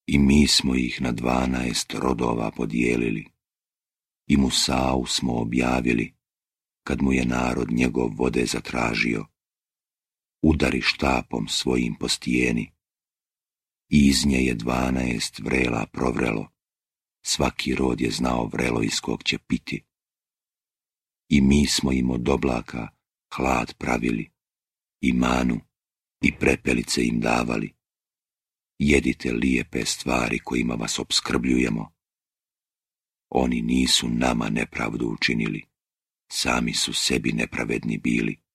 I mi smo ih na 12 rodova podijelili. I Musau smo objavili, kad mu je narod njegov vode zatražio. Udari štapom svojim po stijeni. I iz nje je 12 vrela provrelo. Svaki rod je znao vrelo iz kog će piti. I mi smo im od oblaka hlad pravili, i manu, i prepelice im davali. Jedite lijepe stvari kojima vas opskrbljujemo. Oni nisu nama nepravdu učinili, sami su sebi nepravedni bili.